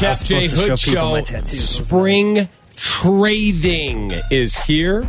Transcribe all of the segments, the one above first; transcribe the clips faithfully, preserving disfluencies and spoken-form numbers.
Cap J Hood Show. Spring trading is here.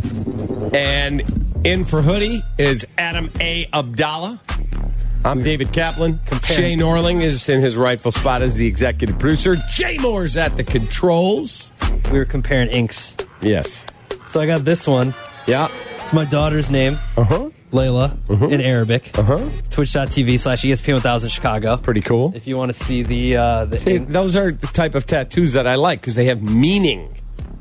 And in for Hoodie is Adam A. Abdallah. I'm David Kaplan. Shay Norling is in his rightful spot as the executive producer. Jay Moore's at the controls. We were comparing inks. Yes. So I got this one. Yeah. It's my daughter's name. Uh-huh. Layla, uh-huh. in Arabic. Uh-huh. Twitch.tv slash E S P N one thousand Chicago. Pretty cool. If you want to see the... Uh, the see, those are the type of tattoos that I like because they have meaning.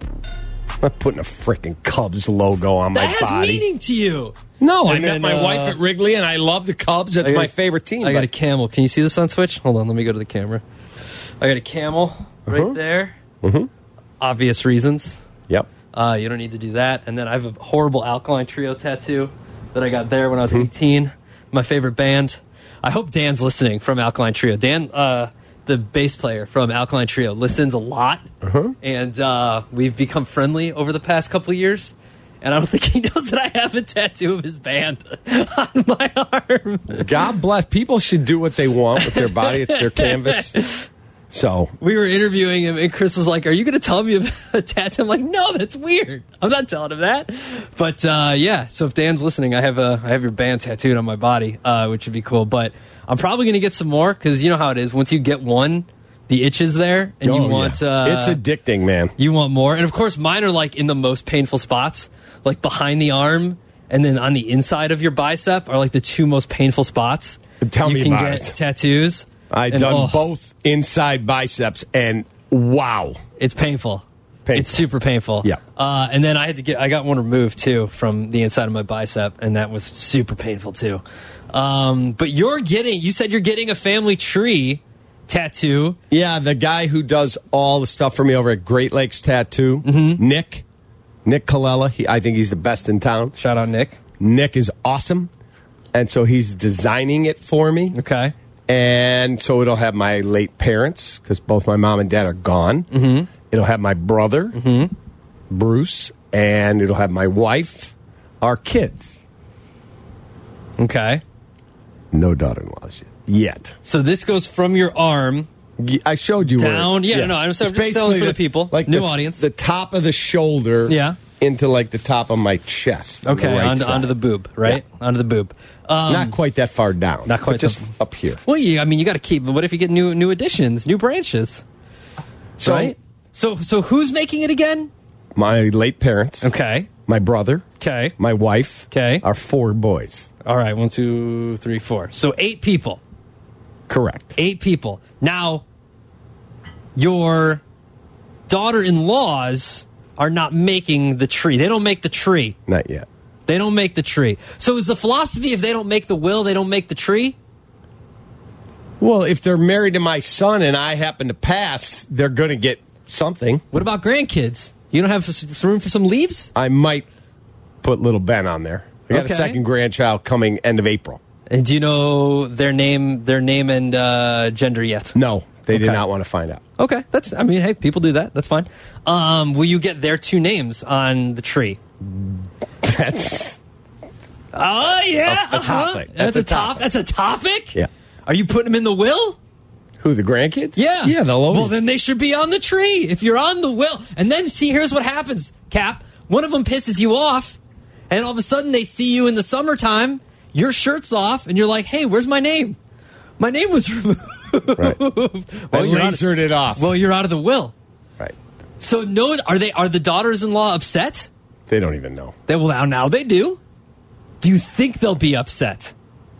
I'm not putting a freaking Cubs logo on my that body. That has meaning to you. No, and I then, met my uh, wife at Wrigley, and I love the Cubs. That's got, my favorite team. I got a camel. Can you see this on Twitch? Hold on, let me go to the camera. I got a camel right uh-huh. there. Mm-hmm. Obvious reasons. Yep. Uh, you don't need to do that. And then I have a horrible Alkaline Trio tattoo that I got there when I was mm-hmm. eighteen. My favorite band. I hope Dan's listening from Alkaline Trio. Dan, uh, the bass player from Alkaline Trio, listens a lot. Uh-huh. And uh, we've become friendly over the past couple of years. And I don't think he knows that I have a tattoo of his band on my arm. God bless. People should do what they want with their body. It's their canvas. So we were interviewing him, and Chris was like, "Are you going to tell me about a tattoo?" I'm like, "No, that's weird. I'm not telling him that." But uh, yeah, so if Dan's listening, I have a I have your band tattooed on my body, uh, which would be cool. But I'm probably going to get some more because you know how it is. Once you get one, the itch is there, and oh, you want yeah. uh, it's addicting, man. You want more, and of course, mine are like in the most painful spots, like behind the arm, and then on the inside of your bicep are like the two most painful spots. Tell you me can about get it. Tattoos. I've and, done oh, both inside biceps, and wow, it's painful. painful. It's super painful. Yeah. Uh, and then I had to get, I got one removed too from the inside of my bicep, and that was super painful too. Um, but you're getting, you said you're getting a family tree tattoo. Yeah, the guy who does all the stuff for me over at Great Lakes Tattoo, mm-hmm. Nick, Nick Colella. He, I think he's the best in town. Shout out Nick. Nick is awesome, and so he's designing it for me. Okay. And so it'll have my late parents, because both my mom and dad are gone. Mm-hmm. It'll have my brother, mm-hmm. Bruce, and it'll have my wife, our kids. Okay. No daughter-in-laws yet. So this goes from your arm. I showed you down. Where, yeah, yeah, no, I'm just telling for the, the people. Like New the, audience. The top of the shoulder. Yeah. Into like the top of my chest. Okay, right onto, onto the boob, right? Yeah. Onto the boob. Um, not quite that far down. Not quite just the, up here. Well, yeah, I mean, you got to keep. What if you get new new additions, new branches? So, right? So, so who's making it again? My late parents. Okay. My brother. Okay. My wife. Okay. Our four boys. All right, one, two, three, four. So eight people. Correct. Eight people. Now, your daughter-in-laws are not making the tree. They don't make the tree. Not yet. They don't make the tree. So is the philosophy if they don't make the will, they don't make the tree? Well, if they're married to my son and I happen to pass, they're going to get something. What about grandkids? You don't have room for some leaves? I might put little Ben on there. I got okay. a second grandchild coming end of April. And do you know their name, their name and uh, gender yet? No, they okay. did not want to find out. Okay, that's. I mean, hey, people do that. That's fine. Um, will you get their two names on the tree? That's. Oh yeah, a, a uh-huh. topic. That's, that's a, a top. topic. That's a topic. Yeah. Are you putting them in the will? Who, the grandkids? Yeah. Yeah, they'll always. Well, then they should be on the tree if you're on the will. And then see, here's what happens, Cap. One of them pisses you off, and all of a sudden they see you in the summertime. Your shirt's off, and you're like, "Hey, where's my name? My name was removed." Right. well, I you're lasered of, it off. Well, you're out of the will. Right. So no, are they? Are the daughters-in-law upset? They don't even know. They, well, now, now they do. Do you think they'll be upset?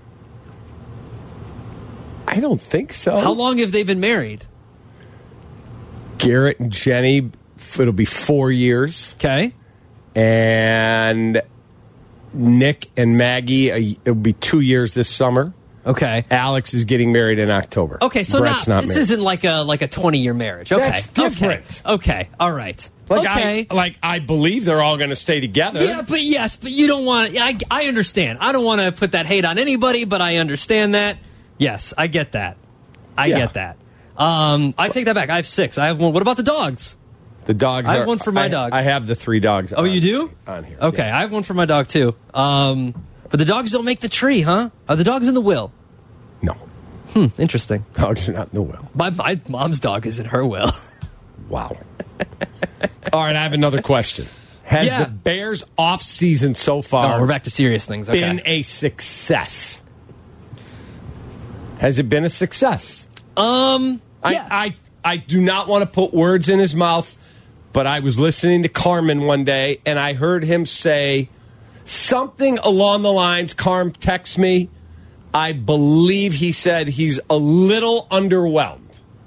I don't think so. How long have they been married? Garrett and Jenny, it'll be four years. Okay. And Nick and Maggie, it'll be two years this summer. Okay. Alex is getting married in October. Okay, so Brett's not, not this married. isn't like a like a twenty-year marriage. Okay. That's different. Okay. okay. All right. Like okay. I, like I believe they're all going to stay together. Yeah, but yes, but you don't want I I understand. I don't want to put that hate on anybody, but I understand that. Yes, I get that. I Yeah. get that. Um, I take that back. I have six. I have one. What about the dogs? The dogs I have are, one for my I, dog. I have the three dogs. Oh, on, you do? On here. Okay, yeah. I have one for my dog too. Um, but the dogs don't make the tree, huh? Are the dogs in the will? No. Hmm, interesting. Oh, it's not in the will. My, my mom's dog is in her will. Wow. All right, I have another question. Has Yeah. the Bears' offseason so far Oh, we're back to serious things. Okay. been a success? Has it been a success? Um, I, yeah. I I do not want to put words in his mouth, but I was listening to Carmen one day, and I heard him say something along the lines, Carm texts me, I believe he said he's a little underwhelmed.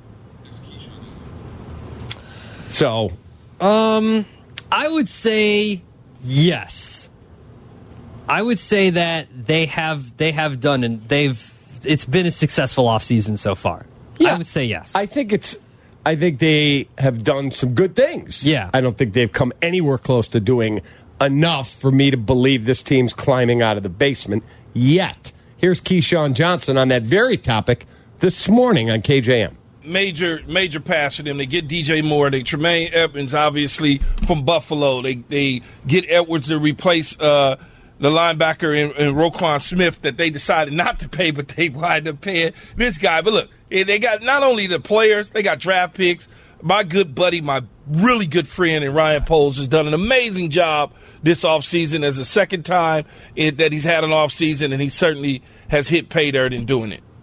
So, Um, I would say yes. I would say that they have they have done and they've it's been a successful offseason so far. yeah, I would say yes. I think it's. I think they have done some good things. Yeah. I don't think they've come anywhere close to doing enough for me to believe this team's climbing out of the basement yet. Here's Keyshawn Johnson on that very topic this morning on K J M. Major, major pass for them. They get D J Moore. They Tremaine Edmonds, obviously from Buffalo. They they get Edwards to replace uh, the linebacker in, in Roquan Smith that they decided not to pay, but they wind up paying this guy. But look, they got not only the players, they got draft picks. My good buddy, my really good friend, and Ryan Poles has done an amazing job this offseason as a second time it, that he's had an offseason, and he certainly has hit pay dirt in doing it.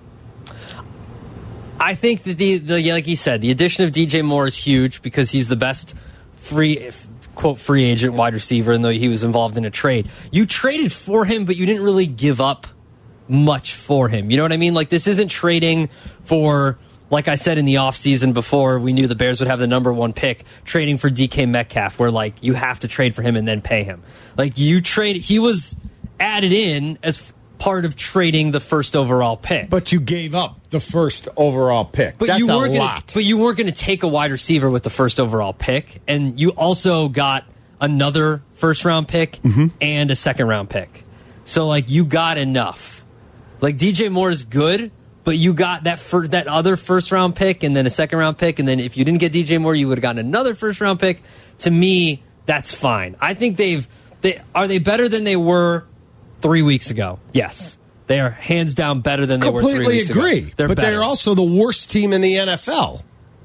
I think that the, the like you said, the addition of D J Moore is huge because he's the best free quote free agent wide receiver, and though he was involved in a trade. You traded for him, but you didn't really give up much for him. You know what I mean? Like, this isn't trading for, like I said in the offseason before we knew the Bears would have the number one pick, trading for D K Metcalf, where like you have to trade for him and then pay him. Like, you trade, he was added in as part of trading the first overall pick. But you gave up the first overall pick. But That's you a weren't lot. Gonna, but you weren't going to take a wide receiver with the first overall pick, and you also got another first round pick mm-hmm. and a second round pick. So like you got enough. Like D J Moore is good, but you got that fir- that other first round pick and then a second round pick, and then if you didn't get D J Moore, you would have gotten another first round pick. To me, that's fine. I think they've they are they better than they were three weeks ago. Yes. They are hands down better than they were three weeks ago. Completely agree. They're but better. they're also the worst team in the N F L.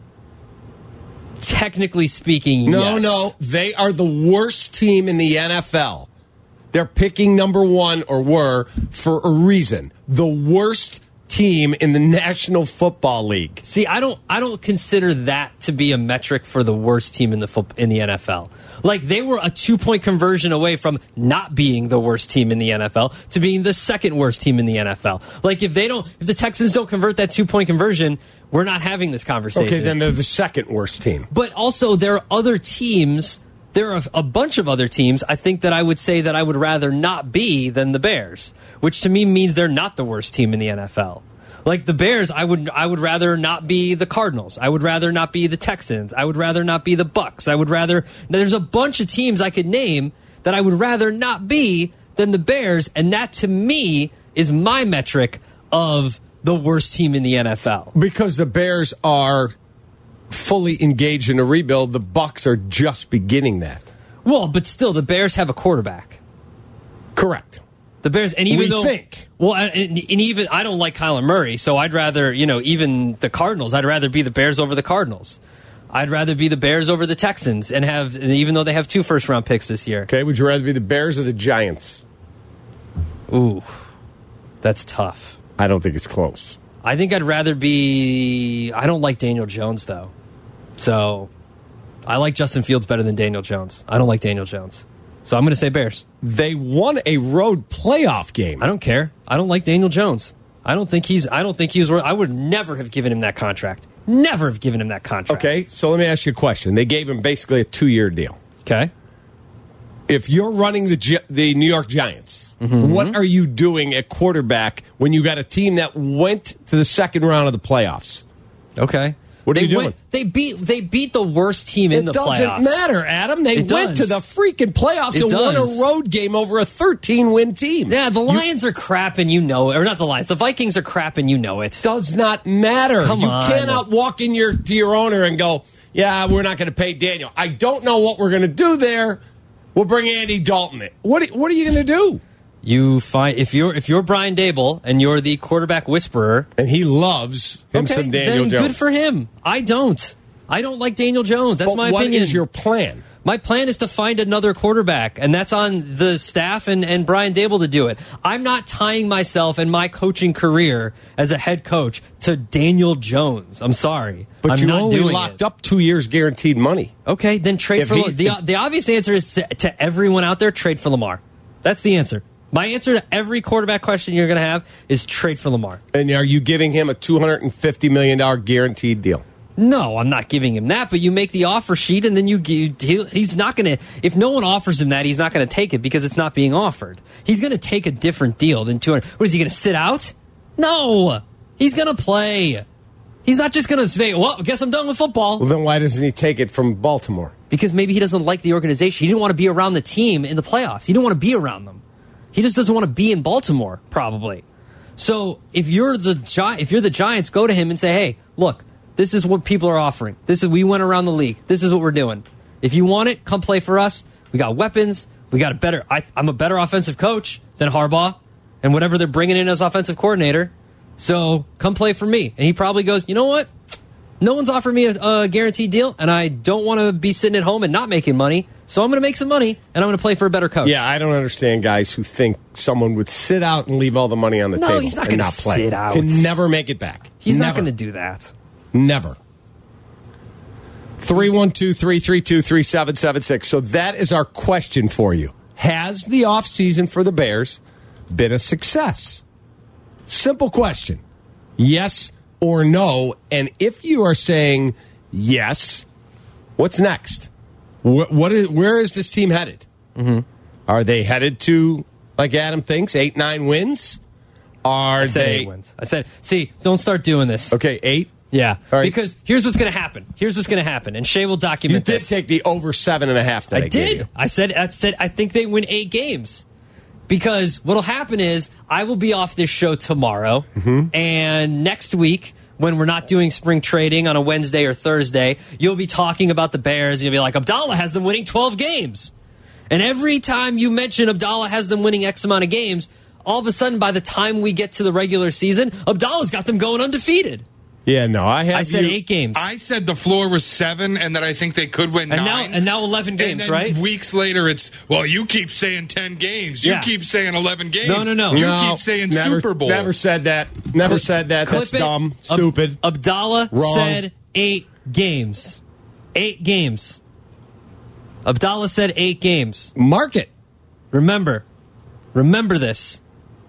Technically speaking, No, yes. no. They are the worst team in the N F L. They're picking number one, or were, for a reason. The worst team in the National Football League. See, I don't I don't consider that to be a metric for the worst team in the fo- in the N F L. Like, they were a two-point conversion away from not being the worst team in the N F L to being the second worst team in the N F L. Like, if they don't if the Texans don't convert that two-point conversion, we're not having this conversation. Okay, then they're the second worst team. But also, there are other teams, there are a bunch of other teams, I think, that I would say that I would rather not be than the Bears, which to me means they're not the worst team in the N F L. Like the Bears, I would I would rather not be the Cardinals. I would rather not be the Texans. I would rather not be the Bucks. I would rather... There's a bunch of teams I could name that I would rather not be than the Bears, and that to me is my metric of the worst team in the N F L. Because the Bears are fully engaged in a rebuild, the Bucks are just beginning that. Well, but still, the Bears have a quarterback. Correct. The Bears, and even we though, think. well, and, and even I don't like Kyler Murray, so I'd rather, you know, even the Cardinals, I'd rather be the Bears over the Cardinals. I'd rather be the Bears over the Texans, and have, even though they have two first round picks this year. Okay, would you rather be the Bears or the Giants? Ooh, that's tough. I don't think it's close. I think I'd rather be. I don't like Daniel Jones though, so I like Justin Fields better than Daniel Jones. I don't like Daniel Jones. So I'm going to say Bears. They won a road playoff game. I don't care. I don't like Daniel Jones. I don't think he's. I don't think he was worth. I would never have given him that contract. Never have given him that contract. Okay, so let me ask you a question. They gave him basically a two-year deal. Okay. If you're running the Gi- the New York Giants, mm-hmm. what are you doing at quarterback when you got a team that went to the second round of the playoffs? Okay. What are they you doing? Went, they beat. They beat the worst team in it the playoffs. It doesn't matter, Adam. They It went does. to the freaking playoffs It and won does. a road game over a thirteen-win team. Yeah, the Lions are crap, and you know it. Or not the Lions. The Vikings are crap, and you know it. Does not matter. Come you on. cannot walk in your to your owner and go, "Yeah, we're not going to pay Daniel. I don't know what we're going to do there. We'll bring Andy Dalton in." What What are you going to do? You find if you're if you're Brian Daboll and you're the quarterback whisperer, and he loves him okay, some Daniel then Jones. good for him. I don't. I don't like Daniel Jones. That's but my what opinion. What is your plan? My plan is to find another quarterback, and that's on the staff and, and Brian Daboll to do it. I'm not tying myself and my coaching career as a head coach to Daniel Jones. I'm sorry. But I'm you not only doing locked it. up two years guaranteed money. Okay, then trade If for he- the the obvious answer is to, to everyone out there, trade for Lamar. That's the answer. My answer to every quarterback question you're going to have is trade for Lamar. And are you giving him a two hundred fifty million dollars guaranteed deal? No, I'm not giving him that, but you make the offer sheet and then you, you he, he's not going to, if no one offers him that, he's not going to take it because it's not being offered. He's going to take a different deal than two hundred. What is he going to sit out? No, he's going to play. He's not just going to say, well, I guess I'm done with football. Well, then why doesn't he take it from Baltimore? Because maybe he doesn't like the organization. He didn't want to be around the team in the playoffs. He didn't want to be around them. He just doesn't want to be in Baltimore, probably. So if you're the Gi- if you're the Giants, go to him and say, hey, look, this is what people are offering. This is we went around the league. This is what we're doing. If you want it, come play for us. We got weapons. We got a better. I, I'm a better offensive coach than Harbaugh, and whatever they're bringing in as offensive coordinator. So come play for me. And he probably goes, you know what? No one's offered me a, a guaranteed deal, and I don't want to be sitting at home and not making money. So I'm going to make some money, and I'm going to play for a better coach. Yeah, I don't understand guys who think someone would sit out and leave all the money on the No, table. he's not and gonna not play. sit out. Can never make it back. He's Never. not going to do that. Never. three one two, three three two, three seven seven six. So that is our question for you. Has the offseason for the Bears been a success? Simple question. Yes or no? And if you are saying yes, what's next? What, what is, where is this team headed? Mm-hmm. Are they headed to, like Adam thinks, eight, nine wins? Are I said they eight wins. I said, see, don't start doing this. Okay, eight? Yeah, All right. because here's what's going to happen. Here's what's going to happen, and Shea will You document did this. take the over seven and a half that I, I gave did. you. I said. I said. I think they win eight games because what'll happen is I will be off this show tomorrow, Mm-hmm. and next week when we're not doing spring trading on a Wednesday or Thursday, you'll be talking about the Bears. And you'll be like, Abdallah has them winning twelve games, and every time you mention Abdallah has them winning X amount of games, all of a sudden by the time we get to the regular season, Abdallah's got them going undefeated. Yeah, no, I have I said you- eight games. I said the floor was seven and that I think they could win And now- nine. and now eleven games, and then right? Weeks later, it's, well, you keep saying ten games. You Yeah. keep saying eleven games. No, no, no. You No, keep saying never, Super Bowl. Never said that. Never said that. Clip That's it. dumb. Ab- Stupid. Abdallah Wrong. said eight games. Eight games. Abdallah said eight games. Mark it. Remember. Remember this.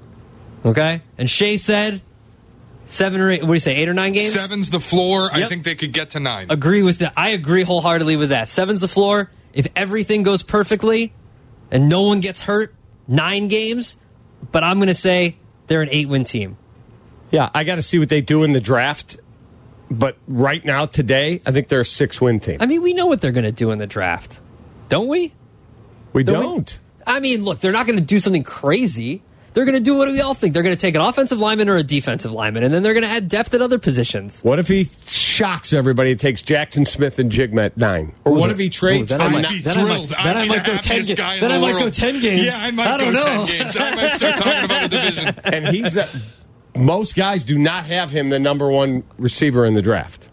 Okay? And Shea said seven or eight. What do you say? Eight or nine games? Seven's the floor. I Yep. think they could get to nine. Agree with that. I agree wholeheartedly with that. Seven's the floor. If everything goes perfectly and no one gets hurt, nine games. But I'm going to say they're an eight-win team. Yeah, I got to see what they do in the draft. But right now, today, I think they're a six-win team. I mean, we know what they're going to do in the draft. Don't we? we Don't we? don't. I mean, look, they're not going to do something crazy. They're going to do what we all think. They're going to take an offensive lineman or a defensive lineman, and then they're going to add depth at other positions. What if he shocks everybody and takes Jackson Smith and Jigma at nine? Or what if he trades? Ooh, then I for might- ni- I'd be then I might- thrilled. then I I'd be might the go ten happiest ga- guy in then the I might world. go ten games. Yeah, I might I don't go know. ten games. I might start talking about a division. and he's a, most guys do not have him the number one receiver in the draft.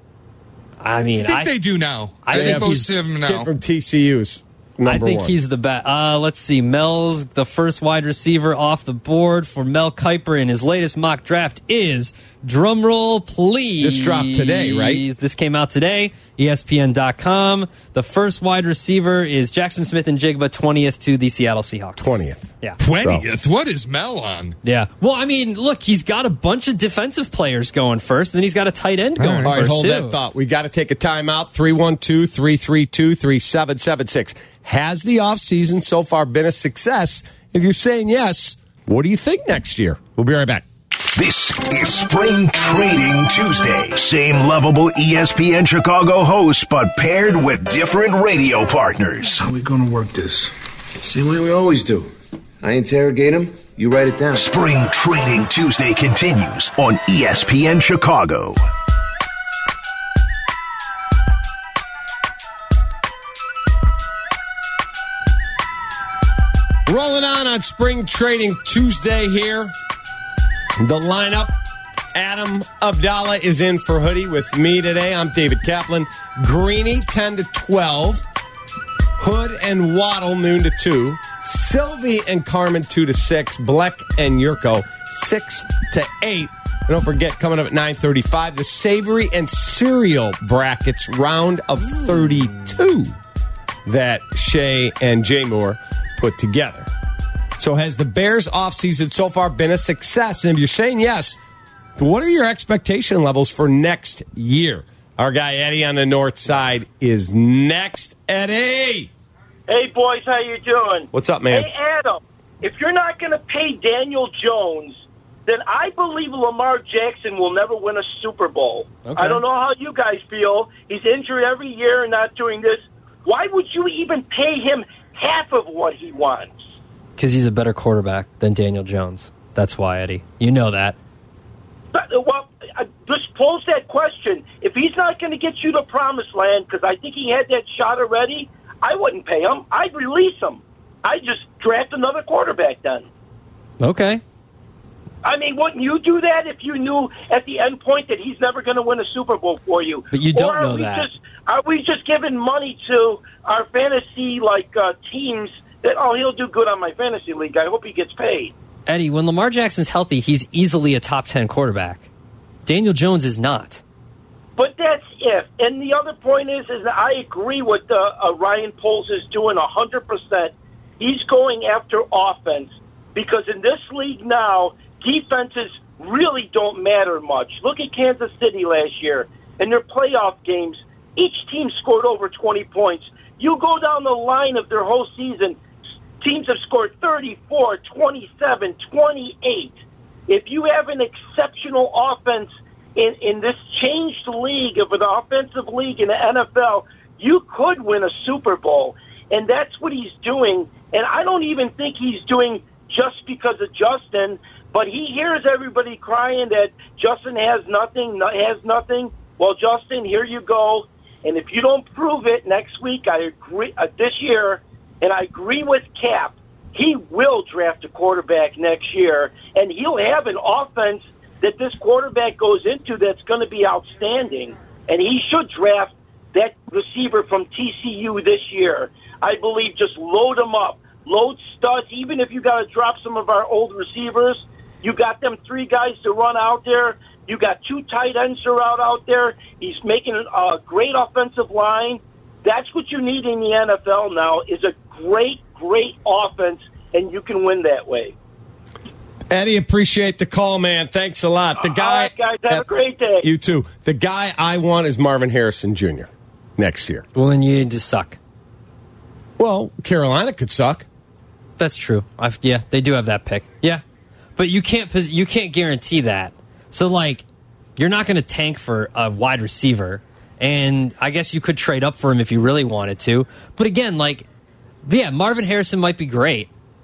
I mean, I think I, they do now. I I, think think most he's of them kid now. from T C U's number I think one. he's the best. Uh, let's see. Mel's the first wide receiver off the board for Mel Kiper in his latest mock draft is, drumroll please. This dropped today, right? This came out today, E S P N dot com. The first wide receiver is Jackson Smith and Jigba, twentieth to the Seattle Seahawks. twentieth. Yeah. twentieth. What is Mel on? Yeah. Well, I mean, look, he's got a bunch of defensive players going first, and then he's got a tight end going All right, first, hold too. that thought. We got to take a timeout. three one two, three three two, three seven seven six. Has the offseason so far been a success? If you're saying yes, what do you think next year? We'll be right back. This is Spring Trading Tuesday. Same lovable E S P N Chicago hosts, but paired with different radio partners. How we gonna work this? Same way we always do. I interrogate him, you write it down. Spring Trading Tuesday continues on E S P N Chicago. Rolling on on Spring Trading Tuesday here. The lineup, Adam Abdallah is in for Hoodie with me today. I'm David Kaplan. Greeny, ten to twelve. Hood and Waddle, noon to two. Sylvie and Carmen, two to six. Bleck and Yurko, six to eight. And don't forget, coming up at nine thirty-five, the Savory and Cereal Brackets round of thirty-two that Shay and Jay Moore put together. So has the Bears offseason so far been a success? And if you're saying yes, what are your expectation levels for next year? Our guy Eddie on the north side is next. Eddie! Hey, boys, how you doing? What's up, man? Hey, Adam, if you're not going to pay Daniel Jones, then I believe Lamar Jackson will never win a Super Bowl. Okay. I don't know how you guys feel. He's injured every year and not doing this. Why would you even pay him half of what he wants? Because he's a better quarterback than Daniel Jones. That's why, Eddie. You know that. But, well, I just pose that question. If he's not going to get you to promised land, because I think he had that shot already, I wouldn't pay him. I'd release him. I'd just draft another quarterback then. Okay. I mean, wouldn't you do that if you knew at the end point that he's never going to win a Super Bowl for you? But you don't or are know we that. Just, are we just giving money to our fantasy like uh, teams that, oh, he'll do good on my fantasy league. I hope he gets paid. Eddie, when Lamar Jackson's healthy, he's easily a top ten quarterback. Daniel Jones is not. But that's if. And the other point is, is that I agree with uh, uh, Ryan Poles is doing one hundred percent. He's going after offense because in this league now, defenses really don't matter much. Look at Kansas City last year. In their playoff games, each team scored over twenty points. You go down the line of their whole season, teams have scored thirty-four, twenty-seven, twenty-eight. If you have an exceptional offense in, in this changed league of an offensive league in the N F L, you could win a Super Bowl. And that's what he's doing. And I don't even think he's doing just because of Justin, but he hears everybody crying that Justin has nothing, has nothing. Well, Justin, here you go. And if you don't prove it next week, I agree uh, this year, and I agree with Cap, he will draft a quarterback next year, and he'll have an offense that this quarterback goes into that's going to be outstanding. And he should draft that receiver from T C U this year. I believe just load them up. Load studs, even if you got to drop some of our old receivers. You got them three guys to run out there. You got two tight ends to route out there. He's making a great offensive line. That's what you need in the N F L now is a great, great offense, and you can win that way. Eddie, appreciate the call, man. Thanks a lot. The guy, All right, guys, have uh, a great day. You too. The guy I want is Marvin Harrison Junior next year. Well, then you need to suck. Well, Carolina could suck. That's true. I've, yeah, they do have that pick. Yeah, but you can't you can't guarantee that. So, like, you're not going to tank for a wide receiver, and I guess you could trade up for him if you really wanted to. But again, like, yeah, Marvin Harrison might be great,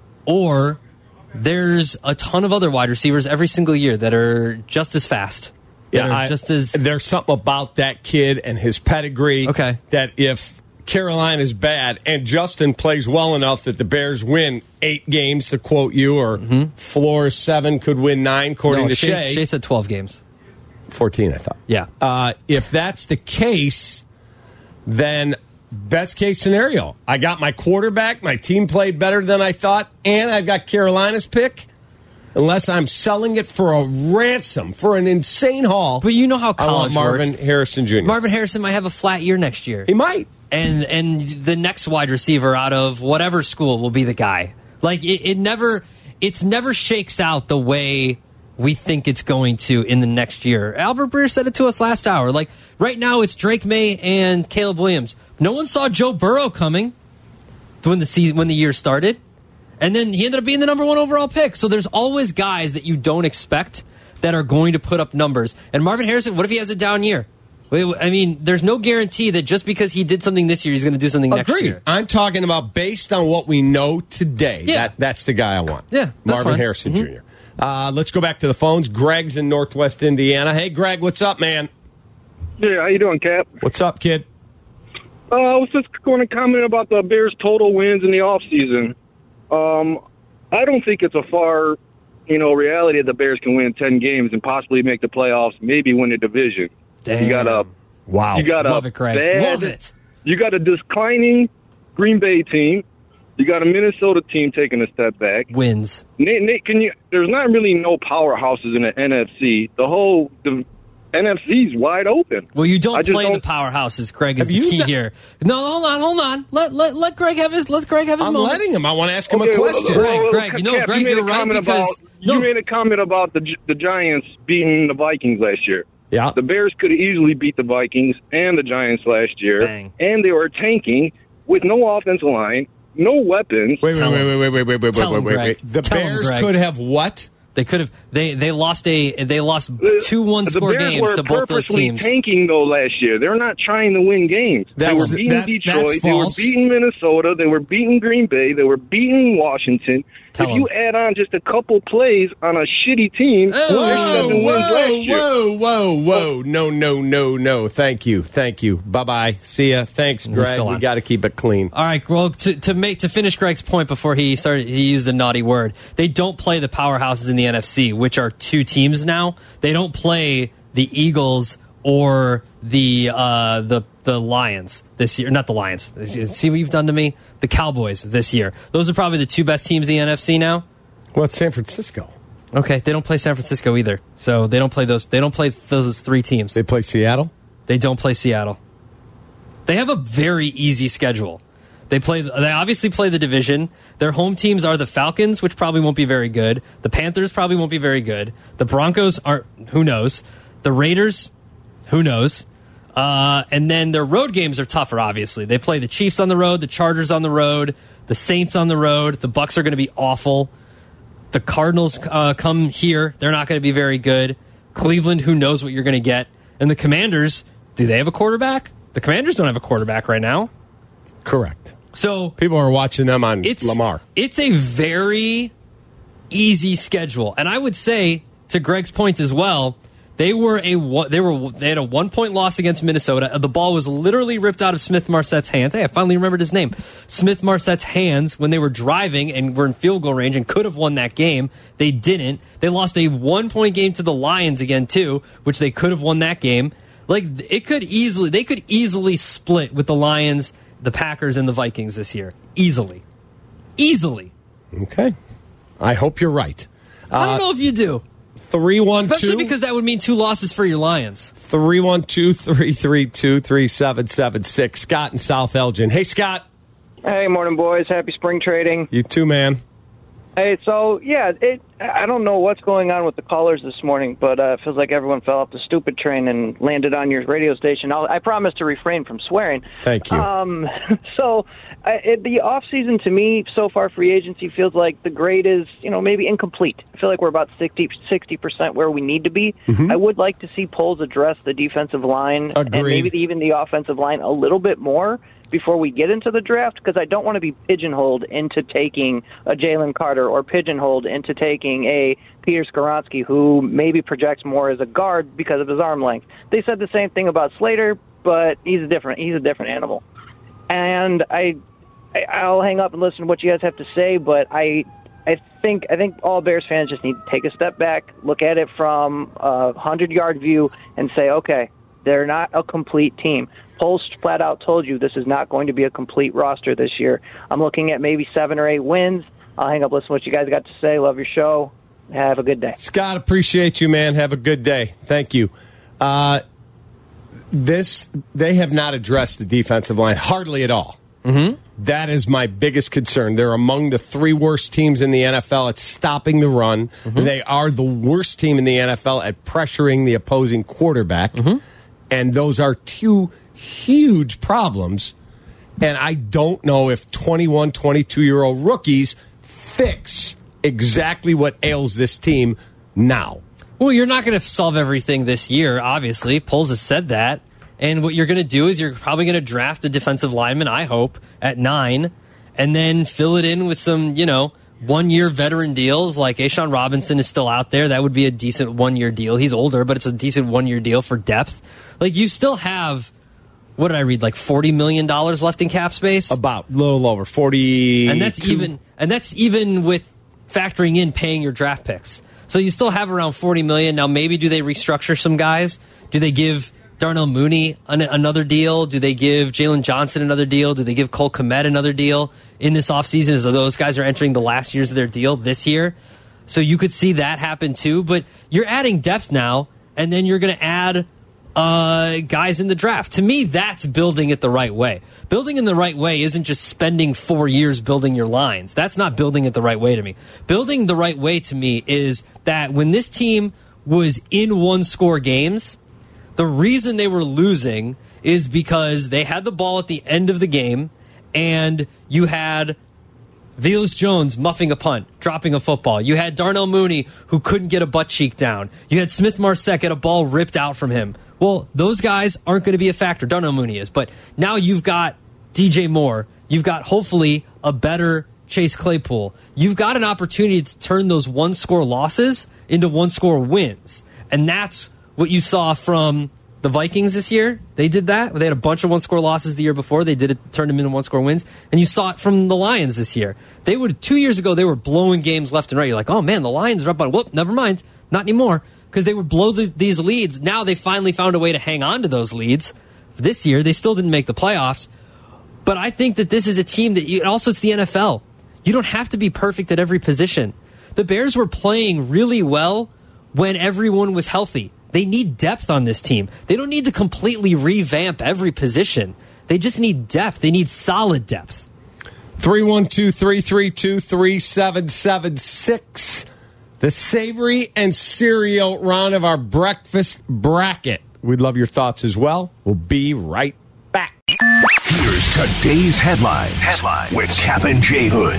or there's a ton of other wide receivers every single year that are just as fast. Yeah, I, I, just as there's something about that kid and his pedigree. Okay. That if Carolina's bad and Justin plays well enough that the Bears win eight games, to quote you, or mm-hmm. floor seven could win nine, according no, to Shea, Shea. Shea said twelve games. fourteen, I thought. Yeah. Uh, if that's the case, then best case scenario, I got my quarterback, my team played better than I thought, and I've got Carolina's pick. Unless I'm selling it for a ransom, for an insane haul. But you know how college I want Marvin works. Harrison Junior Marvin Harrison might have a flat year next year. He might. And and the next wide receiver out of whatever school will be the guy. Like, it, it never, it's never shakes out the way we think it's going to in the next year. Albert Breer said it to us last hour. Like, right now it's Drake May and Caleb Williams. No one saw Joe Burrow coming when the season, when the year started. And then he ended up being the number one overall pick. So there's always guys that you don't expect that are going to put up numbers. And Marvin Harrison, what if he has a down year? I mean, there's no guarantee that just because he did something this year, he's going to do something next Agreed. year. I'm talking about based on what we know today. Yeah. That, that's the guy I want. Yeah, that's Marvin fine. Harrison Mm-hmm. Junior Uh, let's go back to the phones. Greg's in Northwest Indiana. Hey, Greg, what's up, man? Yeah, how you doing, Cap? What's up, kid? Uh, I was just going to comment about the Bears' total wins in the offseason. Um, I don't think it's a far, you know, reality that the Bears can win ten games and possibly make the playoffs, maybe win the division. Damn. You got a wow, you got Love a it, Craig. bad, Love it. You got a declining Green Bay team. You got a Minnesota team taking a step back. Wins. Nate, Nate, can you? There's not really no powerhouses in the N F C. The whole the N F C's wide open. Well, you don't I just play don't- the powerhouses. Greg is Have the you key not- here. No, hold on, hold on. Let let let Greg have his. Let Greg have his I'm moment. letting him. I want to ask him Okay, a well, question. Greg, well, Greg, you know, Cap, Greg, made you're a right comment because- about, no. you made a comment about the the Giants beating the Vikings last year. Yeah. The Bears could have easily beat the Vikings and the Giants last year, Bang. and they were tanking with no offensive line, no weapons. Wait, wait, Tell wait, him. wait, wait, wait, wait, wait, Tell wait, him, wait, Greg. wait. The Tell him, Bears Greg. could have what? They could have. They they lost a. They lost two one The score Bears games were to both those purposely teams. tanking though last year. They're not trying to win games. That's- they were beating that- Detroit. that's They were false. beating Minnesota. They were beating Green Bay. They were beating Washington. Tell if you add on just a couple plays on a shitty team, Oh, there's Whoa, seven wins last whoa, year. whoa, whoa, whoa. No, no, no, no. Thank you. Thank you. Bye-bye. See ya. Thanks, Greg. still on. You got to keep it clean. All right. Well, to, to make to finish Greg's point before he started, he used a naughty word. They don't play the powerhouses in the N F C, which are two teams now. They don't play the Eagles or the uh, the the Lions this year. Not the Lions. See what you've done to me? The Cowboys this year. Those are probably the two best teams in the N F C now. Well, it's San Francisco. Okay, they don't play San Francisco either. So they don't play those. They don't play those three teams. They play Seattle? They don't play Seattle. They have a very easy schedule. They play. They obviously play the division. Their home teams are the Falcons, which probably won't be very good. The Panthers probably won't be very good. The Broncos aren't. Who knows? The Raiders, who knows? Uh, and then their road games are tougher. Obviously, they play the Chiefs on the road, the Chargers on the road, the Saints on the road. The Bucs are going to be awful. The Cardinals uh, come here. They're not going to be very good. Cleveland, who knows what you're going to get? And the Commanders, do they have a quarterback? The Commanders don't have a quarterback right now. Correct. So People are watching them on it's Lamar. It's a very easy schedule, and I would say to Greg's point as well. They were a one- they were they had a one point loss against Minnesota. The ball was literally ripped out of Smith Marsette's hands. Hey, I finally remembered his name. Smith Marsette's hands when they were driving and were in field goal range and could have won that game. They didn't. They lost a one point game to the Lions again too, which they could have won that game. Like it could easily they could easily split with the Lions, the Packers, and the Vikings this year. Easily, easily. Okay. I hope you're right. I don't know if you do. three one two Especially because that would mean two losses for your Lions. three one two, three three two, three seven seven six. Scott in South Elgin. Hey, Scott. Hey, morning, boys. Happy spring trading. You too, man. Hey, so, yeah, it. I don't know what's going on with the callers this morning, but uh, it feels like everyone fell off the stupid train and landed on your radio station. I'll, I promise to refrain from swearing. Thank you. Um, so, uh, it, the off-season, to me, so far, free agency feels like the grade is, you know, maybe incomplete. I feel like we're about sixty percent where we need to be. Mm-hmm. I would like to see Poles address the defensive line and Agreed. maybe even the offensive line a little bit more before we get into the draft, because I don't want to be pigeonholed into taking a Jalen Carter or pigeonholed into taking a Peter Skoronski, who maybe projects more as a guard because of his arm length. They said the same thing about Slater, but he's a different he's a different animal. And I, I I'll hang up and listen to what you guys have to say, but I I think I think all Bears fans just need to take a step back, look at it from a hundred-yard view, and say, okay, they're not a complete team. Post flat out told you this is not going to be a complete roster this year. I'm looking at maybe seven or eight wins. I'll hang up, listen to what you guys got to say. Love your show. Have a good day. Scott, appreciate you, man. Have a good day. Thank you. Uh, this they have not addressed the defensive line hardly at all. Mm-hmm. That is my biggest concern. They're among the three worst teams in the N F L at stopping the run. Mm-hmm. They are the worst team in the N F L at pressuring the opposing quarterback. Mm-hmm. And those are two huge problems. And I don't know if twenty-one, twenty-two-year-old rookies fix exactly what ails this team now. Well, you're not going to solve everything this year, obviously. Poles has said that. And what you're going to do is you're probably going to draft a defensive lineman, I hope, at nine, and then fill it in with some, you know, one-year veteran deals. Like Ashawn Robinson is still out there. That would be a decent one-year deal. He's older, but it's a decent one-year deal for depth. Like, you still have what did I read? Like forty million dollars left in cap space? About a little over forty. And that's even and that's even with factoring in paying your draft picks. So you still have around forty million dollars. Now maybe do they restructure some guys? Do they give Darnell Mooney an, another deal? Do they give Jalen Johnson another deal? Do they give Cole Kmet another deal in this offseason as those guys are entering the last years of their deal this year? So you could see that happen too. But you're adding depth now, and then you're going to add uh, guys in the draft. To me, that's building it the right way. Building in the right way isn't just spending four years building your lines. That's not building it the right way to me. Building the right way to me is that when this team was in one-score games, the reason they were losing is because they had the ball at the end of the game, and you had Velus Jones muffing a punt, dropping a football. You had Darnell Mooney who couldn't get a butt cheek down. You had Smith Marsette get a ball ripped out from him. Well, those guys aren't going to be a factor. Darnell Mooney is. But now you've got D J Moore. You've got, hopefully, a better Chase Claypool. You've got an opportunity to turn those one-score losses into one-score wins. And that's what you saw from the Vikings this year. They did that. They had a bunch of one-score losses the year before. They did it, turned them into one-score wins. And you saw it from the Lions this year. They would two years ago, they were blowing games left and right. You're like, oh, man, the Lions are up by, whoop, never mind. Not anymore. Because they would blow the, these leads. Now they finally found a way to hang on to those leads. This year, they still didn't make the playoffs. But I think that this is a team that, you, and also it's the N F L. You don't have to be perfect at every position. The Bears were playing really well when everyone was healthy. They need depth on this team. They don't need to completely revamp every position. They just need depth. They need solid depth. three one two, three three two, three seven seven six. The savory and cereal round of our breakfast bracket. We'd love your thoughts as well. We'll be right back. Here's today's headlines, headlines with Captain J. Hood.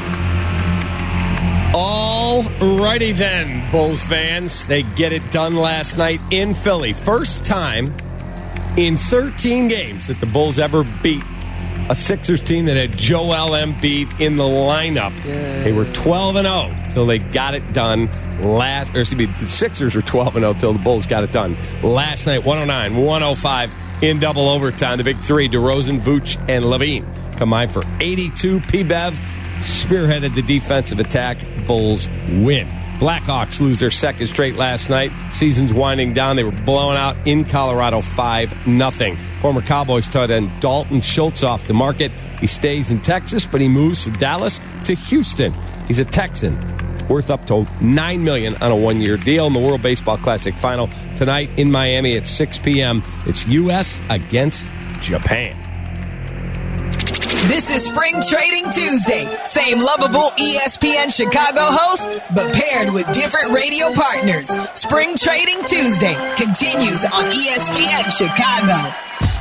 All righty then, Bulls fans. They get it done last night in Philly. First time in thirteen games that the Bulls ever beat a Sixers team that had Joel Embiid in the lineup. Yay. They were twelve and oh till they got it done last. Or excuse me, the Sixers were twelve and oh till the Bulls got it done last night. one oh nine, one oh five in double overtime. The big three: DeRozan, Vooch, and Levine combined for eighty-two. P-Bev spearheaded the defensive attack. Bulls win. Blackhawks lose their second straight last night. Season's winding down. They were blown out in Colorado five nothing. Former Cowboys tight end Dalton Schultz off the market. He stays in Texas, but he moves from Dallas to Houston. He's a Texan, worth up to nine million dollars on a one-year deal. In the World Baseball Classic final tonight in Miami at six p.m. It's U S against Japan. This is Spring Trading Tuesday. Same lovable E S P N Chicago host, but paired with different radio partners. Spring Trading Tuesday continues on E S P N Chicago.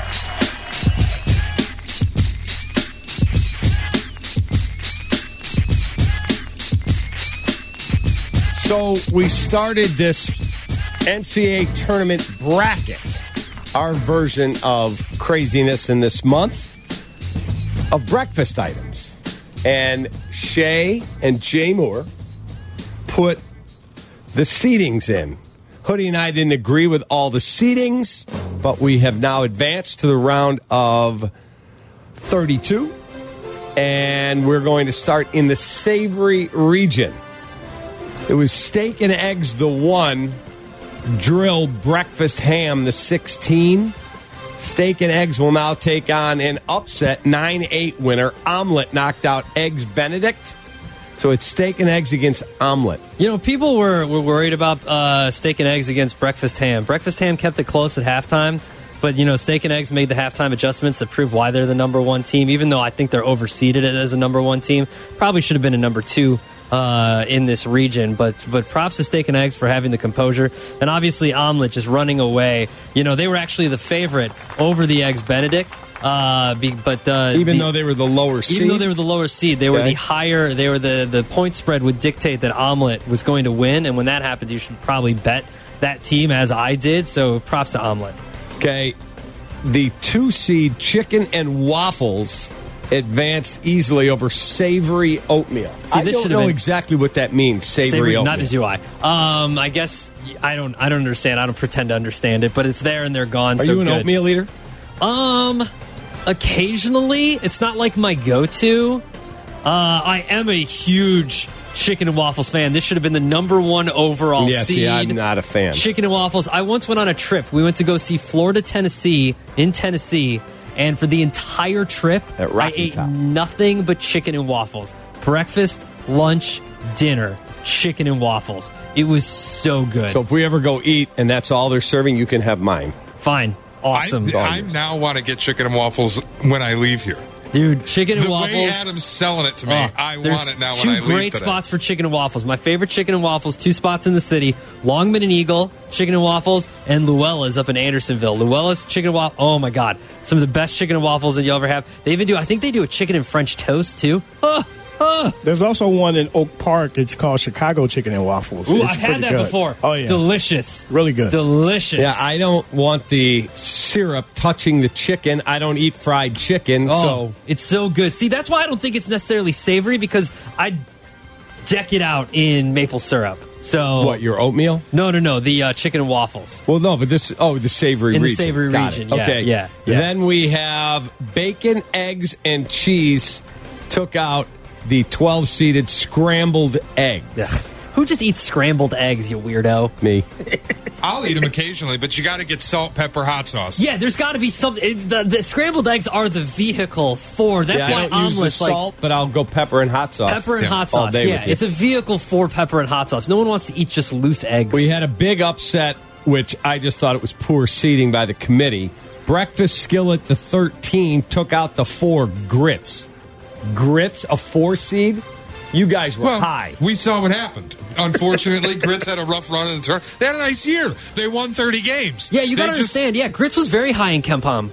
So we started this N C double A tournament bracket, our version of craziness in this month, of breakfast items. And Shay and Jay Moore put the seedings in. Hoodie and I didn't agree with all the seedings, but we have now advanced to the round of thirty-two. And we're going to start in the savory region. It was steak and eggs the one, drilled breakfast ham the sixteen. Steak and eggs will now take on an upset nine eight winner. Omelet knocked out Eggs Benedict. So it's steak and eggs against omelet. You know, people were, were worried about uh, steak and eggs against breakfast ham. Breakfast ham kept it close at halftime. But, you know, steak and eggs made the halftime adjustments that prove why they're the number one team, even though I think they're overseeded as a number one team. Probably should have been a number two uh, in this region. But but props to steak and eggs for having the composure. And obviously omelet just running away. You know, they were actually the favorite over the Eggs Benedict. Uh, be, but uh, even the, though they were the lower seed, even though they were the lower seed, they okay. were the higher. They were the the point spread would dictate that omelet was going to win, and when that happens, you should probably bet that team, as I did. So props to omelet. Okay, the two seed chicken and waffles advanced easily over savory oatmeal. See, I don't know been, exactly what that means. Savory, savory oatmeal. Neither do I. Um, I guess I don't. I don't understand. I don't pretend to understand it, but it's there and they're gone. Are so you an good. oatmeal eater? Um, occasionally, it's not like my go-to. Uh, I am a huge chicken and waffles fan. This should have been the number one overall yeah, seed. see, I'm not a fan. Chicken and waffles. I once went on a trip. We went to go see Florida, Tennessee, in Tennessee, and for the entire trip, At I Rocky ate Top. nothing but chicken and waffles. Breakfast, lunch, dinner, chicken and waffles. It was so good. So if we ever go eat and that's all they're serving, you can have mine. Fine. Awesome. I, I now want to get chicken and waffles when I leave here. Dude, chicken and the waffles. The way Adam's selling it to me, Oh, I there's want it now two when I leave great today. spots for chicken and waffles. My favorite chicken and waffles, two spots in the city. Longman and Eagle, chicken and waffles, and Luella's up in Andersonville. Luella's chicken and waffles. Oh, my God. Some of the best chicken and waffles that you'll ever have. They even do, I think they do a chicken and French toast, too. Oh, oh. There's also one in Oak Park. It's called Chicago Chicken and Waffles. Ooh, it's I've had pretty that good. before. Oh, yeah. Delicious. Really good. Delicious. Yeah, I don't want the syrup touching the chicken. I don't eat fried chicken, Oh, so it's so good. See, that's why I don't think it's necessarily savory, because I deck it out in maple syrup. So what, your oatmeal? No, no, no. The uh, chicken and waffles. Well, no, but this, oh, the savory In the region. savory Got region, it. yeah, Okay. yeah, yeah. Then we have bacon, eggs, and cheese took out the twelve-seeded scrambled eggs. Yeah. Who just eats scrambled eggs, you weirdo? Me. I'll eat them occasionally, but you got to get salt, pepper, hot sauce. Yeah, there's got to be something. The, the scrambled eggs are the vehicle for. That's yeah, why I don't use the omelets like salt, but I'll go pepper and hot sauce. pepper and Yeah, hot all sauce. day Yeah, with you. it's a vehicle for pepper and hot sauce. No one wants to eat just loose eggs. We had a big upset, which I just thought it was poor seating by the committee. Breakfast Skillet, the thirteen, took out the four grits. Grits, a four seed? You guys were Well, high. we saw what happened. Unfortunately, Grits had a rough run in the turn. They had a nice year. They won thirty games. yeah, you got to They just- understand. Yeah, Grits was very high in Kempom.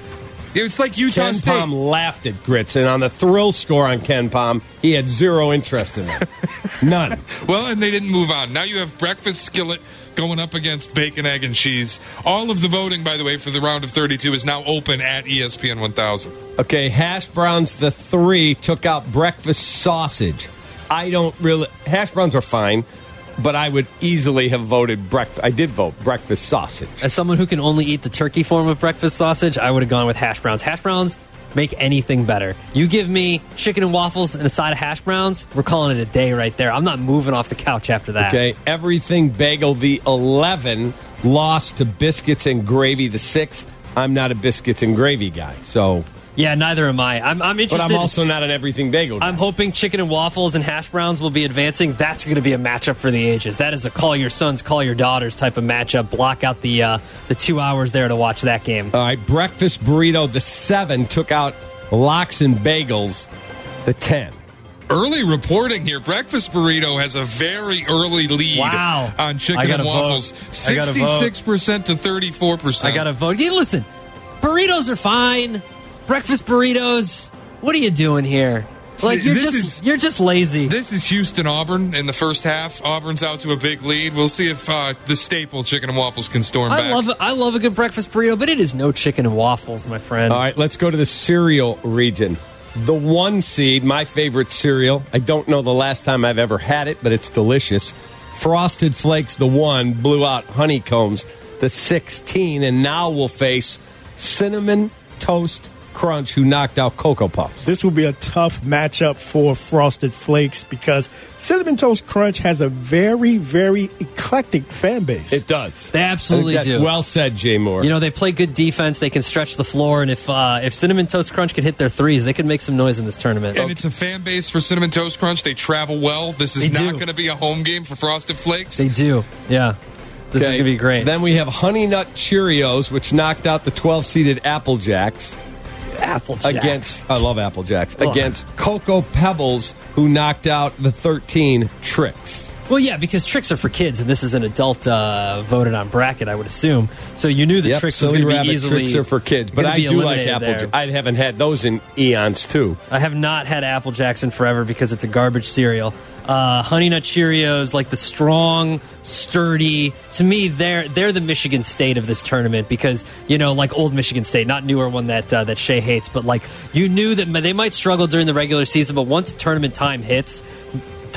It's like Utah Ken State. Palm laughed at Grits, and on the thrill score on Ken Palm, he had zero interest in them. None. Well, and they didn't move on. Now you have Breakfast Skillet going up against Bacon, Egg, and Cheese. All of the voting, by the way, for the round of thirty-two is now open at E S P N one thousand. Okay, Hash Browns, the three, took out breakfast sausage. I don't really... Hash browns are fine, but I would easily have voted breakfast. I did vote breakfast sausage. As someone who can only eat the turkey form of breakfast sausage, I would have gone with hash browns. Hash browns make anything better. You give me chicken and waffles and a side of hash browns, we're calling it a day right there. I'm not moving off the couch after that. Okay, Everything Bagel, the eleven, lost to Biscuits and Gravy, the six. I'm not a Biscuits and Gravy guy, so... Yeah, neither am I. I'm, I'm But interested. I'm also not an Everything Bagel guy. I'm hoping chicken and waffles and hash browns will be advancing. That's going to be a matchup for the ages. That is a call your sons, call your daughters type of matchup. Block out the uh, the two hours there to watch that game. All right, Breakfast Burrito, the seven, took out Lox and Bagels, the ten. Early reporting here. Breakfast Burrito has a very early lead Wow. on I chicken gotta and waffles. vote. I gotta vote. sixty-six percent to thirty-four percent. I got to vote. Yeah, listen, burritos are fine. Breakfast burritos. What are you doing here? Like See, you're this just is- you're just lazy. This is Houston Auburn in the first half. Auburn's out to a big lead. We'll see if uh, the staple chicken and waffles can storm I back. love I love a good breakfast burrito, but it is no chicken and waffles, my friend. All right, let's go to the cereal region. The one seed, my favorite cereal. I don't know the last time I've ever had it, but it's delicious. Frosted Flakes, the one, blew out Honeycombs, the sixteen, and now we'll face Cinnamon Toast Crunch, who knocked out Cocoa Puffs. This will be a tough matchup for Frosted Flakes because Cinnamon Toast Crunch has a very, very eclectic fan base. It does. They absolutely I think that's do. Well said, Jay Moore. You know, they play good defense. They can stretch the floor, and if uh, if Cinnamon Toast Crunch can hit their threes, they can make some noise in this tournament. And it's a fan base for Cinnamon Toast Crunch. They travel well. This is They not do. going to be a home game for Frosted Flakes. They do, yeah. This is Okay, gonna be great. Then we have Honey Nut Cheerios, which knocked out the twelve-seeded Apple Jacks. Apple Jacks. Against, I love Apple Jacks. Ugh. Against Cocoa Pebbles, who knocked out the thirteen Tricks. Well, yeah, because tricks are for kids, and this is an adult uh, voted on bracket, I would assume. So you knew that Yep, tricks was Silly going to be Rabbit easily. Tricks are for kids, but gonna I be do like eliminated Apple there. Jacks. I haven't had those in eons, too. I have not had Apple Jacks in forever because it's a garbage cereal. Uh, Honey Nut Cheerios, like the strong, sturdy. To me, they're they're the Michigan State of this tournament because you know, like old Michigan State, not newer one that uh, that Shea hates, but like you knew that they might struggle during the regular season, but once tournament time hits.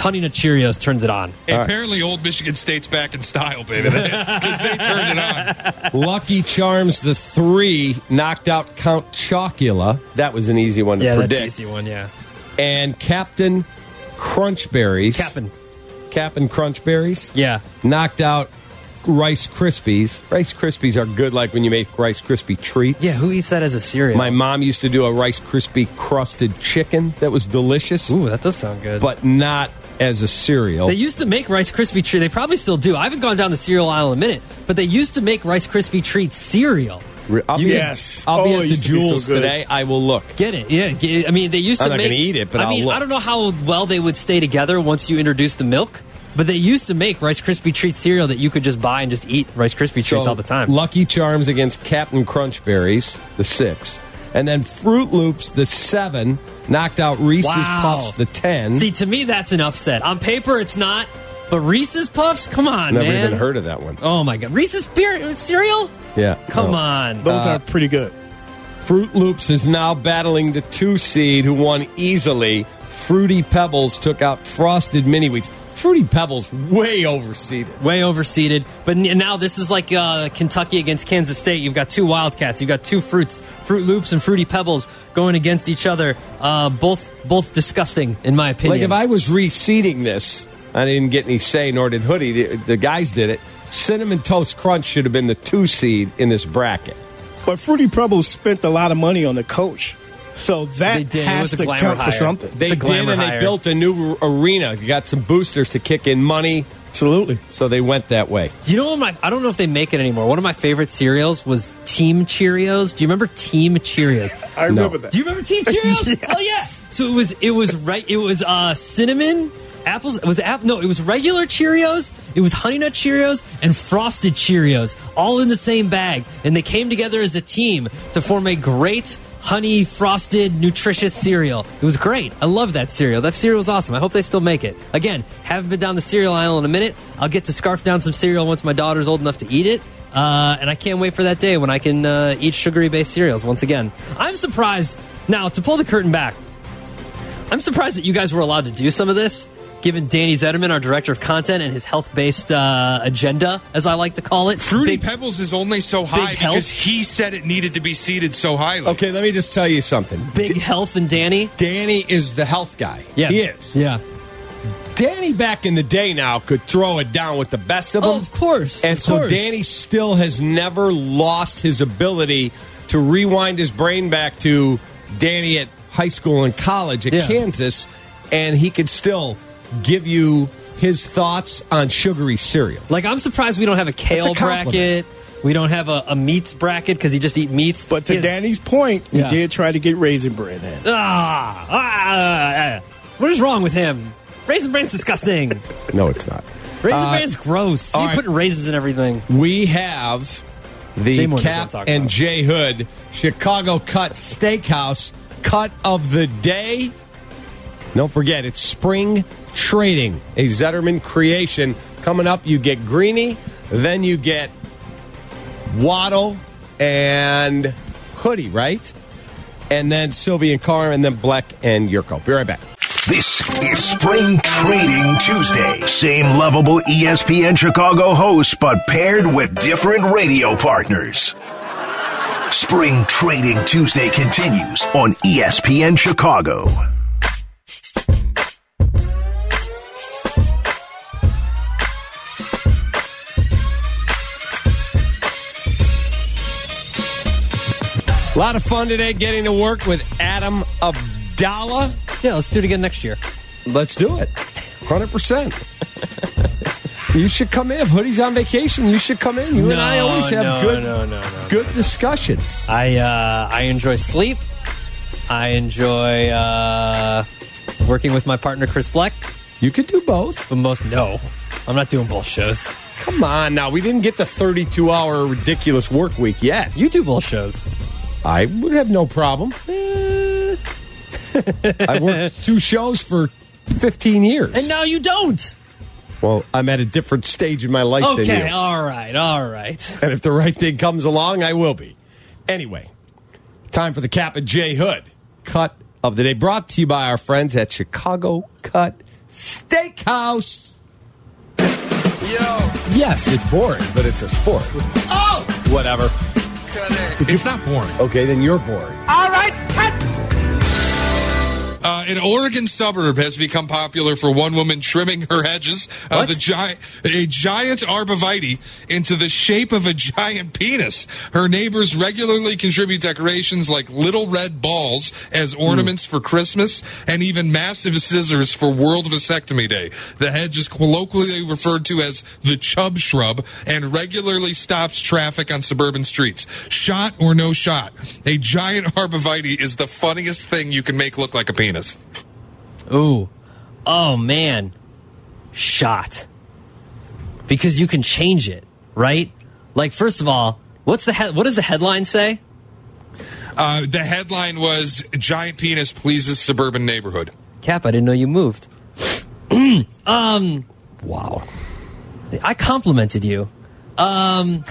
Honey Nut Cheerios turns it on. Hey, apparently, Old Michigan State's back in style, baby, because they turned it on. Lucky Charms, the three, knocked out Count Chocula. That was an easy one to yeah, predict. that's an easy one, yeah. And Captain Crunchberries. Captain. Captain Crunchberries. Yeah. Knocked out Rice Krispies. Rice Krispies are good, like when you make Rice Krispie treats. Yeah, who eats that as a cereal? My mom used to do a Rice Krispie crusted chicken that was delicious. Ooh, that does sound good. But not as a cereal. They used to make Rice Krispie treats. They probably still do. I haven't gone down the cereal aisle in a minute, but they used to make Rice Krispie treats cereal. I'll be, yes. I'll be Oh, at it the used to be so Jewels good. today. I will look. Get it? Yeah. Get, I mean, they used to I'm not make. gonna eat it, but I I'll mean, look. I don't know how well they would stay together once you introduce the milk. But they used to make Rice Krispie treat cereal that you could just buy and just eat Rice Krispie treats So, all the time. Lucky Charms against Captain Crunchberries, the six. And then Fruit Loops, the seven, knocked out Reese's Wow. Puffs, the ten. See, to me, that's an upset. On paper, it's not. But Reese's Puffs? Come on, Never man. even heard of that one. Oh, my God. Reese's beer, cereal? Yeah. Come no. on. Those Uh, are pretty good. Fruit Loops is now battling the two seed who won easily. Fruity Pebbles took out Frosted Mini Wheats. Fruity Pebbles way overseeded. Way overseeded. But n- now this is like uh, Kentucky against Kansas State. You've got two Wildcats. You've got two fruits, Fruit Loops and Fruity Pebbles, going against each other. Uh, both both disgusting, in my opinion. Like if I was reseeding this, I didn't get any say, nor did Hoodie. The, the guys did it. Cinnamon Toast Crunch should have been the two seed in this bracket. But Fruity Pebbles spent a lot of money on the coach. So that They did. It has was a to glamour count hire. for something. They It's a did, glamour and they hire. built a new arena. You got some boosters to kick in money. Absolutely. So they went that way. You know what my I don't know if they make it anymore. One of my favorite cereals was Team Cheerios. Do you remember Team Cheerios? I remember that. Do you remember Team Cheerios? Yes. Oh yeah. So it was it was right it was uh cinnamon apples it was app no, it was regular Cheerios, it was Honey Nut Cheerios and Frosted Cheerios all in the same bag, and they came together as a team to form a great honey frosted nutritious cereal. It was great. I love that cereal. That cereal was awesome. I hope they still make it. Again, haven't been down the cereal aisle in a minute. I'll get to scarf down some cereal once my daughter's old enough to eat it. Uh, and I can't wait for that day when I can uh, eat sugary-based cereals once again. I'm surprised. Now, to pull the curtain back, I'm surprised that you guys were allowed to do some of this, given Danny Zetterman, our director of content, and his health-based uh, agenda, as I like to call it. Fruity Big- Pebbles is only so high Big health? because he said it needed to be seated so highly. Okay, let me just tell you something. Big health and Danny. Danny is the health guy. Yeah. He is. Yeah. Danny back in the day now could throw it down with the best of them. Oh, of course. And of so course. Danny still has never lost his ability to rewind his brain back to Danny at high school and college at Yeah. Kansas, and he could still give you his thoughts on sugary cereal. Like, I'm surprised we don't have a kale That's a compliment. bracket. We don't have a, a meats bracket because he just eat meats. But to He has- Danny's point, Yeah. he did try to get Raisin Bread in. Ah, ah, ah, what is wrong with him? Raisin Bran's disgusting. No, it's not. Raisin Uh, Bran's gross. all You right. putting raisins in everything. We have the Jay Moore knows what I'm Cap talking and about. J Hood Chicago Cut Steakhouse cut of the day. Don't forget, it's spring trading, a Zetterman creation. Coming up, you get Greeny, then you get Waddle and Hoodie, right? And then Sylvie and Carr, and then Bleck and Yurko. Be right back. This is Spring Trading Tuesday. Same lovable E S P N Chicago hosts, but paired with different radio partners. Spring Trading Tuesday continues on E S P N Chicago. A lot of fun today getting to work with Adam Abdallah. Yeah, let's do it again next year. Let's do it. one hundred percent. You should come in. If Hoodie's on vacation, you should come in. You and I always have no, good no, no, no, good discussions. I uh, I enjoy sleep. I enjoy uh, working with my partner Chris Bleck. You could do both. But most no, I'm not doing both shows. Come on now. We didn't get the thirty-two hour ridiculous work week yet. You do both shows. I would have no problem. I worked two shows for fifteen years. And now you don't. Well, I'm at a different stage in my life than you. Okay, all right, all right. And if the right thing comes along, I will be. Anyway, time for the Cap and J Hood cut of the day, brought to you by our friends at Chicago Cut Steakhouse. Yo. Yes, it's boring, but it's a sport. Oh! Whatever. It's not boring. Okay, then you're boring. All right, cut. Uh, an Oregon suburb has become popular for one woman trimming her hedges. Uh, the gi- a giant arborvitae into the shape of a giant penis. Her neighbors regularly contribute decorations like little red balls as ornaments mm. for Christmas, and even massive scissors for World Vasectomy Day. The hedge is colloquially referred to as the chub shrub and regularly stops traffic on suburban streets. Shot or no shot, a giant arborvitae is the funniest thing you can make look like a penis. Ooh. Oh, man. Shot. Because you can change it, right? Like, first of all, what's the he- what does the headline say? Uh, the headline was, Giant Penis Pleases Suburban Neighborhood. Cap, I didn't know you moved. um, wow. I complimented you. Um...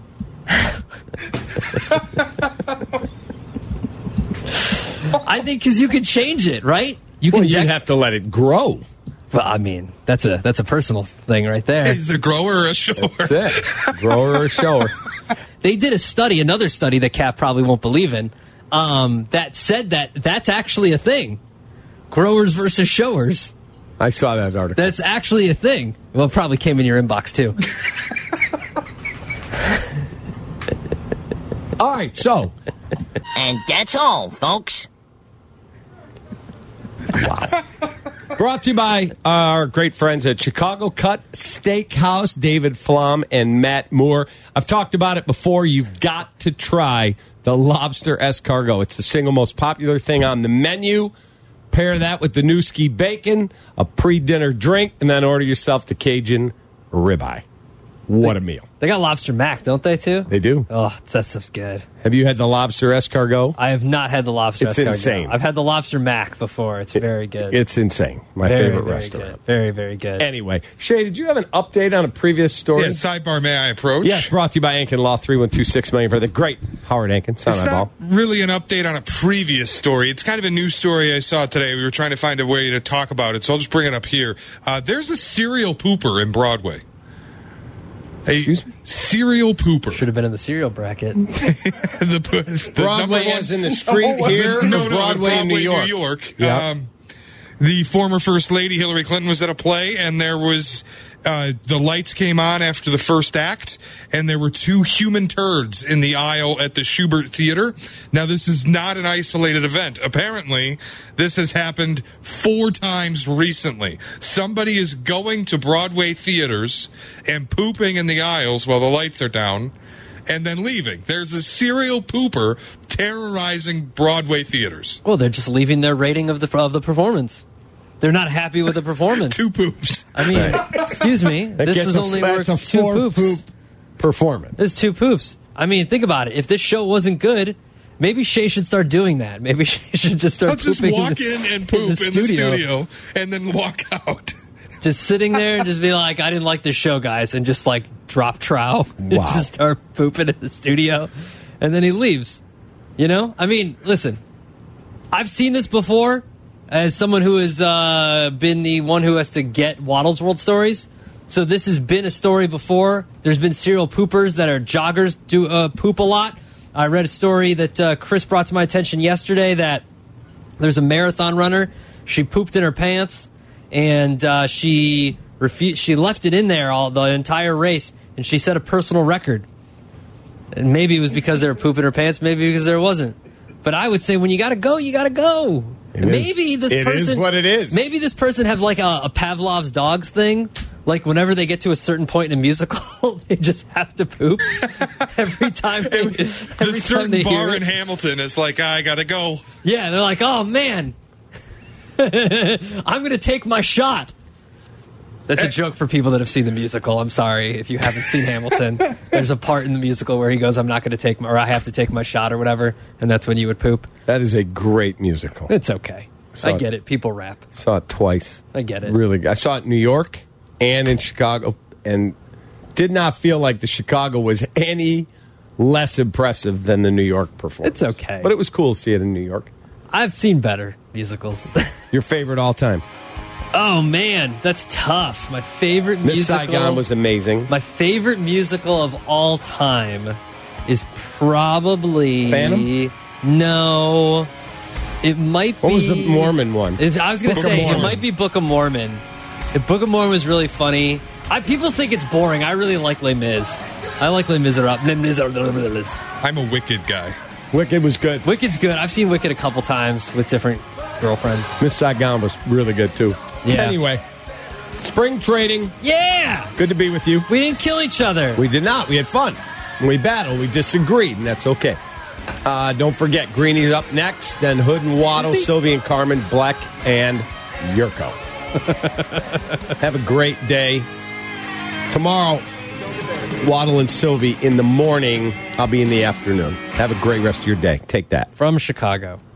I think because you can change it, right? You can. Well, you dec- have to let it grow. Well, I mean, that's a that's a personal thing right there. Is it a grower or a shower? That's it. Grower or a shower. They did a study, another study that Cap probably won't believe in, um, that said that that's actually a thing. Growers versus showers. I saw that article. That's actually a thing. Well, it probably came in your inbox too. All right, so. And that's all, folks. Wow. Brought to you by our great friends at Chicago Cut Steakhouse, David Flom and Matt Moore. I've talked about it before. You've got to try the lobster escargot. It's the single most popular thing on the menu. Pair that with the Newski bacon, a pre-dinner drink, and then order yourself the Cajun ribeye. What they, a meal. They got lobster mac, don't they, too? They do. Oh, that stuff's good. Have you had the lobster escargot? I have not had the lobster it's escargot. It's insane. I've had the lobster mac before. It's very good. It's insane. My very, favorite very restaurant. Good. Very, very good. Anyway, Shay, did you have an update on a previous story? Yeah, sidebar, may I approach? Yes, brought to you by Ankin Law, three one two six million for the great Howard Ankin. Sound it's eyeball. not really an update on a previous story. It's kind of a new story I saw today. We were trying to find a way to talk about it, so I'll just bring it up here. Uh, there's a serial pooper in Broadway. A Excuse me? Serial pooper. Should have been in the cereal bracket. the, the Broadway is in the street oh, here? No, no, Broadway, Broadway in New York. New York. Yep. Um, the former First Lady, Hillary Clinton, was at a play, and there was... Uh, the lights came on after the first act, and there were two human turds in the aisle at the Schubert Theater. Now, this is not an isolated event. Apparently, this has happened four times recently. Somebody is going to Broadway theaters and pooping in the aisles while the lights are down, and then leaving. There's a serial pooper terrorizing Broadway theaters. Well, they're just leaving their rating of the of the performance. They're not happy with the performance. Two poops. I mean, right. excuse me. That this was a, only worth a two poops. Poop performance. There's two poops. I mean, think about it. If this show wasn't good, maybe Shay should start doing that. Maybe Shay should just start I'll just pooping walk in, in and poop in, the, in the studio and then walk out. Just sitting there and just be like, I didn't like this show, guys, and just like drop trow and wow. just start pooping in the studio. And then he leaves. You know? I mean, listen, I've seen this before. As someone who has uh, been the one who has to get Waddle's World Stories. So this has been a story before. There's been serial poopers that are joggers, do uh, poop a lot. I read a story that uh, Chris brought to my attention yesterday that there's a marathon runner. She pooped in her pants, and uh, she refu- she left it in there all the entire race, and she set a personal record. And maybe it was because they were pooping her pants, maybe because there wasn't. But I would say when you got to go, you got to go. It maybe is, this it person is what it is. Maybe this person have like a, a Pavlov's dogs thing. Like whenever they get to a certain point in a musical, they just have to poop every time. They, every the time certain they bar hear in it. Hamilton is like, I gotta go. Yeah, they're like, oh man, I'm gonna take my shot. That's a joke for people that have seen the musical. I'm sorry if you haven't seen Hamilton. There's a part in the musical where he goes, I'm not going to take my, or I have to take my shot or whatever, and that's when you would poop. That is a great musical. It's okay. Saw I get it. People rap. Saw it twice. I get it. Really, I saw it in New York and in Chicago, and did not feel like the Chicago was any less impressive than the New York performance. It's okay. But it was cool to see it in New York. I've seen better musicals. Your favorite all time? Oh man, that's tough. My favorite Miss musical. Saigon was amazing. My favorite musical of all time is probably Phantom? No, it might What be. was the Mormon one? If, I was going to Book of say it Mormon. might be Book of Mormon. The Book of Mormon was really funny. I, people think it's boring. I really like Les Mis. I like Les Miserables. Les Miserables. I'm a Wicked guy. Wicked was good. Wicked's good. I've seen Wicked a couple times with different girlfriends. Miss Saigon was really good too. Yeah. Anyway, spring trading. Yeah. Good to be with you. We didn't kill each other. We did not. We had fun. We battled. We disagreed, and that's okay. Uh, don't forget, Greenie's up next. Then Hood and Waddle, Sylvie and Carmen, Black and Yurko. Have a great day. Tomorrow, Waddle and Sylvie in the morning. I'll be in the afternoon. Have a great rest of your day. Take that. From Chicago.